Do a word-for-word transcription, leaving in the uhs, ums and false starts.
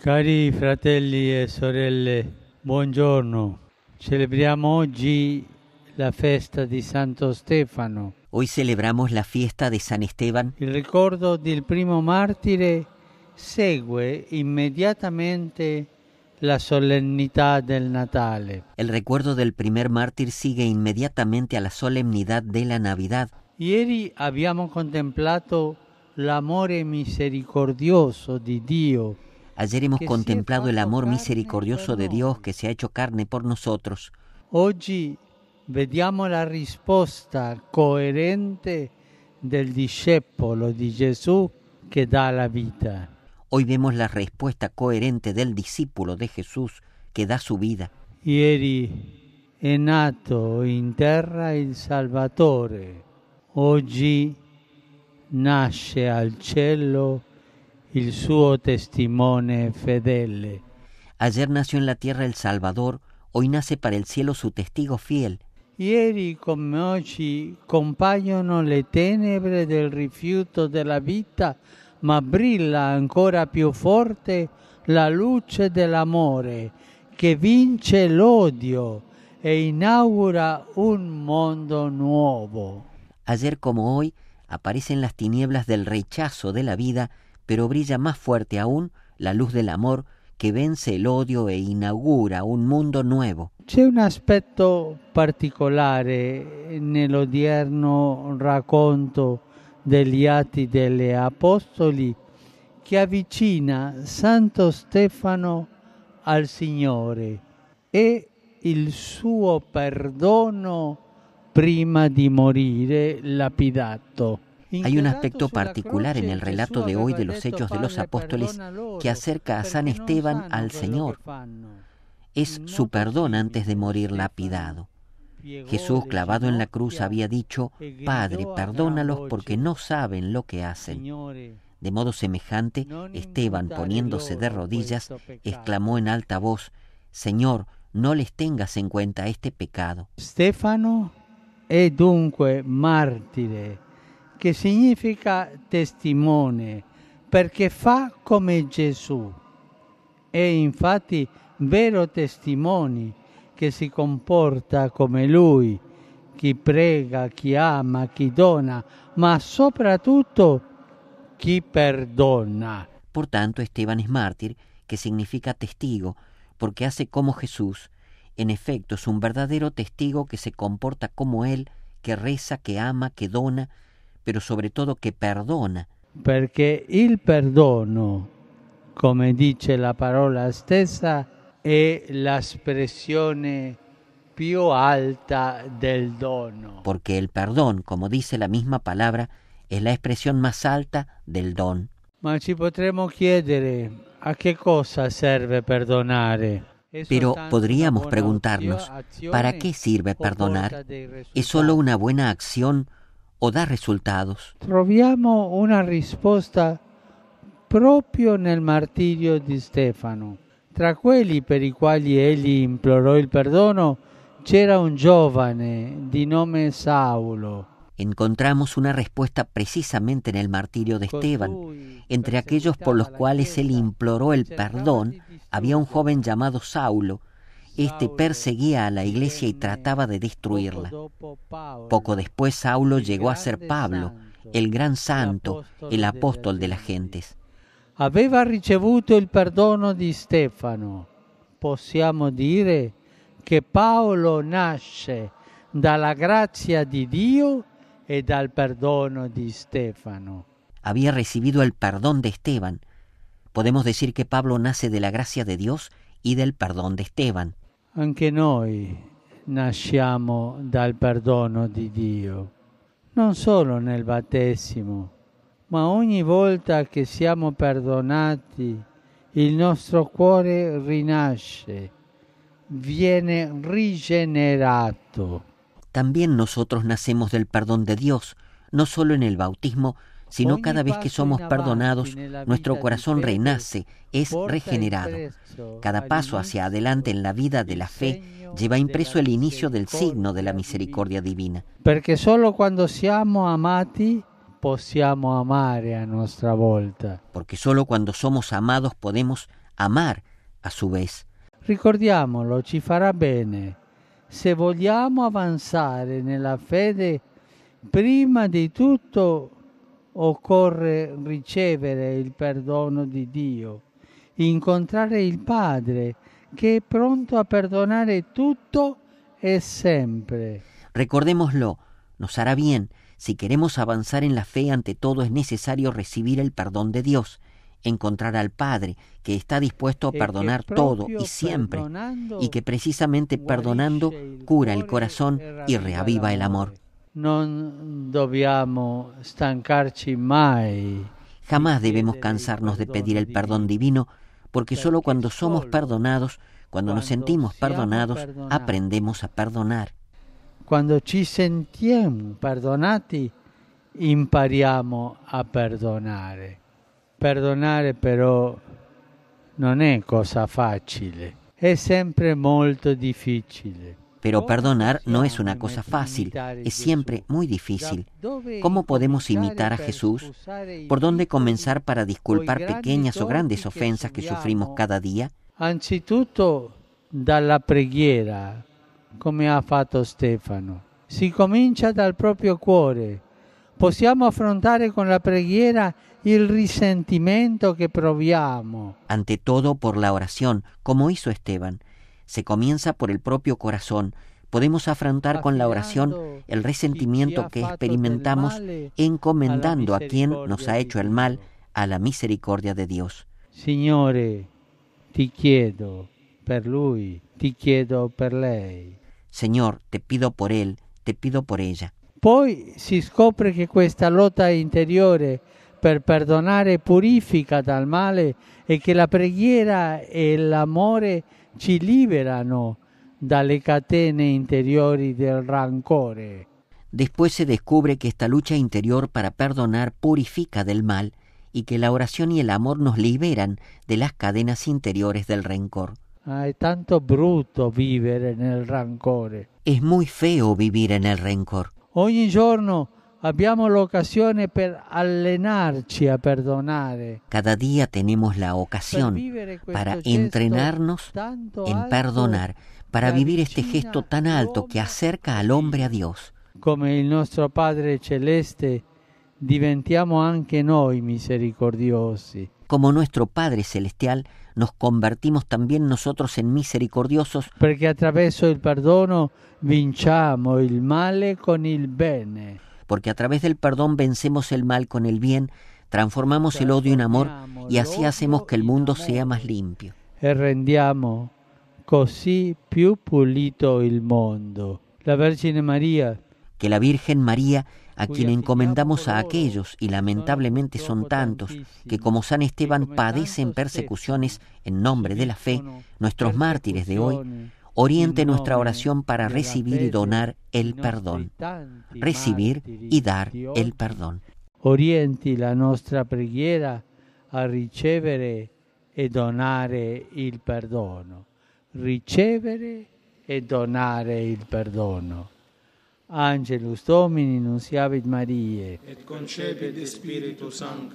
Cari fratelli e sorelle, buongiorno. Celebriamo oggi la festa di Santo Stefano. Hoy celebramos la fiesta de San Esteban. Il ricordo del primo martire segue immediatamente la solennità del Natale. El recuerdo del primer mártir sigue inmediatamente a la solemnidad de la Navidad. Ieri abbiamo contemplato l'amore misericordioso di Dio. Ayer hemos contemplado el amor misericordioso de Dios que se ha hecho carne por nosotros. Oggi vediamo la risposta coerente del discepolo di Gesù che dà la vita. Hoy vemos la respuesta coherente del discípulo de Jesús que da su vida. Ieri è nato in terra il Salvatore, oggi nasce al cielo il suo testimone fedele. Ayer nació en la tierra el Salvador, hoy nace para el cielo su testigo fiel. Ieri come oggi compaiono le tenebre del rifiuto della vita, ma brilla ancora più forte la luce dell'amore che vince l'odio e inaugura un mondo nuovo. Ayer como hoy aparecen las tinieblas del rechazo de la vida, pero brilla más fuerte aún la luz del amor que vence el odio e inaugura un mundo nuevo. C'è un aspetto particolare nell'odierno racconto degli Atti degli Apostoli che avvicina Santo Stefano al Signore e il suo perdono prima di morire lapidato. Hay un aspecto particular en el relato de hoy de los Hechos de los Apóstoles que acerca a San Esteban al Señor. Es su perdón antes de morir lapidado. Jesús, clavado en la cruz, había dicho: Padre, perdónalos porque no saben lo que hacen. De modo semejante, Esteban, poniéndose de rodillas, exclamó en alta voz: Señor, no les tengas en cuenta este pecado. Stefano è dunque martire, che significa testimone, perché fa come Gesù. È infatti vero testimone che si comporta come Lui, chi prega, chi ama, chi dona, ma soprattutto chi perdona. Por tanto, Esteban es mártir, que significa testigo, porque hace como Jesús. En efecto, es un verdadero testigo que se comporta como Él, que reza, que ama, que dona, pero sobre todo che perdona. Perché il perdono, come dice la parola stessa, è l'espressione più alta del dono. Porque el perdón, como dice la misma palabra, es la expresión más alta del don. Ma ci potremmo chiedere a che cosa serve perdonare. Pero podríamos preguntarnos, ¿para qué sirve perdonar? ¿Es solo una buena acción o da risultados? Troviamo una risposta proprio nel martirio di Stefano. Tra quelli per i quali egli implorò il perdono c'era un giovane di nome Saulo. Encontramos una respuesta precisamente en el martirio de Esteban. Entre aquellos por los cuales él imploró el perdón, había un joven llamado Saulo. Este perseguía a la iglesia y trataba de destruirla. Poco después Saulo llegó a ser Pablo, el gran santo, el apóstol de las gentes. Aveva ricevuto il perdono di Stefano. Possiamo dire che Paolo nasce dalla grazia di Dio e dal perdono di Stefano. Había recibido el perdón de Esteban. Podemos decir que Pablo nace de la gracia de Dios y del perdón de Esteban. Anche noi nasciamo dal perdono di Dio, non solo nel battesimo, ma ogni volta che siamo perdonati, il nostro cuore rinasce, viene rigenerato. También nosotros nacemos del perdón de Dios, no solo en el bautismo, sino cada vez que somos perdonados, nuestro corazón renace, es regenerado. Cada paso hacia adelante en la vida de la fe lleva impreso el inicio del signo de la misericordia divina. Perché solo quando siamo amati possiamo amare a nostra volta. Porque solo cuando somos amados podemos amar a su vez. Ricordiamolo, ci farà bene. Se vogliamo avanzare nella fede, prima di tutto occorre ricevere il perdono di Dio, incontrare il Padre, che è pronto a perdonare tutto e sempre. Recordémoslo, nos hará bien. Si queremos avanzar en la fe, ante todo es necesario recibir el perdón de Dios, encontrar al Padre, que está dispuesto a perdonar todo y siempre, y que precisamente perdonando cura el corazón y reaviva el amor. Non dobbiamo stancarci mai. Jamás debemos cansarnos de pedir el perdón divino, porque solo cuando somos perdonados, cuando nos sentimos perdonados, aprendemos a perdonar. Quando ci sentiamo perdonati, impariamo a perdonare. Perdonare però non è cosa facile, è sempre molto difficile. Pero perdonar no es una cosa fácil, es siempre muy difícil. ¿Cómo podemos imitar a Jesús? ¿Por dónde comenzar para disculpar pequeñas o grandes ofensas que sufrimos cada día? Anzitutto dalla preghiera, come ha fatto Stefano. Si comincia dal proprio cuore. Possiamo affrontare con la preghiera il risentimento che proviamo. Ante todo por la oración, como hizo Esteban. Se comienza por el propio corazón. Podemos afrontar con la oración el resentimiento que experimentamos, encomendando a quien nos ha hecho el mal a la misericordia de Dios. Signore, ti chiedo per lui, ti chiedo per lei. Señor, te pido por él, te pido por ella. Poi si scopre che questa lotta interiore per perdonare purifica dal male e che la preghiera e l'amore ci liberano dalle catene interiori del rancore. Después se descubre que esta lucha interior para perdonar purifica del mal y que la oración y el amor nos liberan de las cadenas interiores del rencor. Ah, è tanto brutto vivere nel rancore. Es muy feo vivir en el rencor. Ogni giorno abbiamo l'occasione per allenarci a perdonare. Cada día tenemos la ocasión para entrenarnos en perdonar, para vivir este gesto tan alto que acerca al hombre a Dios. Come il nostro Padre Celeste, diventiamo anche noi misericordiosi. Como nuestro Padre Celestial, nos convertimos también nosotros en misericordiosos, perché attraverso il perdono vinciamo il male con il bene. Porque a través del perdón vencemos el mal con el bien, transformamos el odio en amor y así hacemos que el mundo sea más limpio. E rendiamo così più pulito il mondo. La Vergine María, que la Virgen María, a quien encomendamos a aquellos, y lamentablemente son tantos, que como San Esteban padecen persecuciones en nombre de la fe, nuestros mártires de hoy, oriente nuestra oración para recibir y donar el perdón. Recibir y dar el perdón. Orienti la nostra preghiera a ricevere e donare il perdono. Ricevere e donare il perdono. Angelus Domini, nunciavit Mariae. Et concepit Spiritus Sanctus.